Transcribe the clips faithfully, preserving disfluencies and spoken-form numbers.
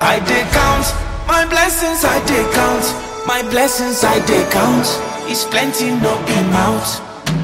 I dey count my blessings, I dey count my blessings, I dey count. It's plenty, no be mouth.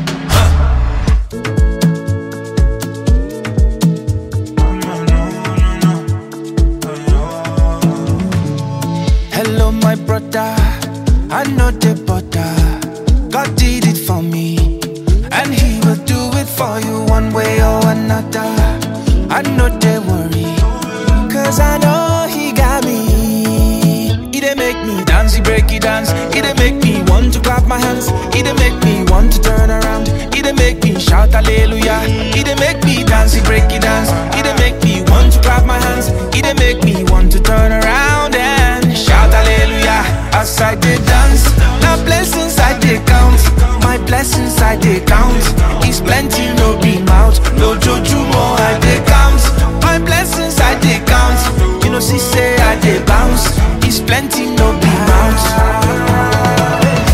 Hello, my brother. I know the butter. God did it for me, and He will do it for you one way or another. I know they worry, cause I know He got me. He dey make me dance, He break it dance. He dey make me want to clap my hands. He dey make me want to turn around. He dey make me shout hallelujah. He dey make me dance, He break it dance. He dey make me want to clap my hands. He dey make me want to turn around and shout hallelujah. As I dey dance, now blessings I dey count. My blessings I dey count. It's plenty, no be mouth. No jojumo I dey count. My blessings I dey count. You know she say I dey bounce. It's plenty, no be mouth.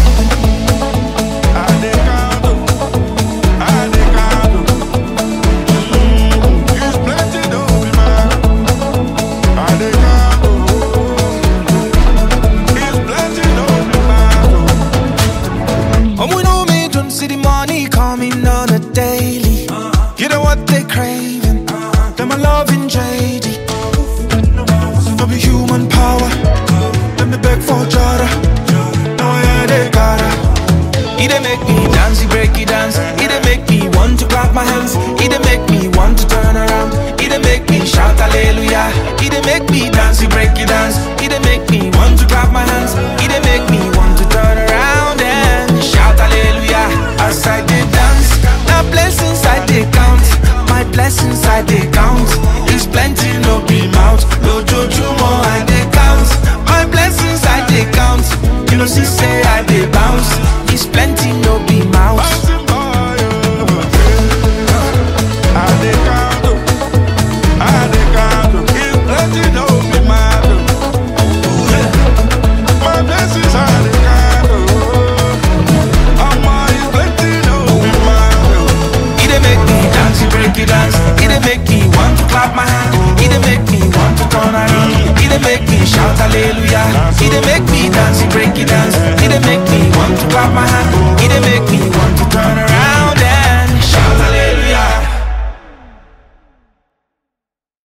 My hands, He dey make me want to turn around. He dey make me shout hallelujah. He dey make me dance, He break it dance. He dey make me want to clap my hands. He dey make me want to turn around and shout hallelujah. As I dey dance, now blessings I dey count. My blessings I dey count. It's plenty, no be mouth. No jojumo I dey count. My blessings I dey count. You know she say I dey bounce. It's plenty, no be mouth. Shout hallelujah. He dey make me dance, He break it dance. He dey make me want to clap my hand. He dey make me want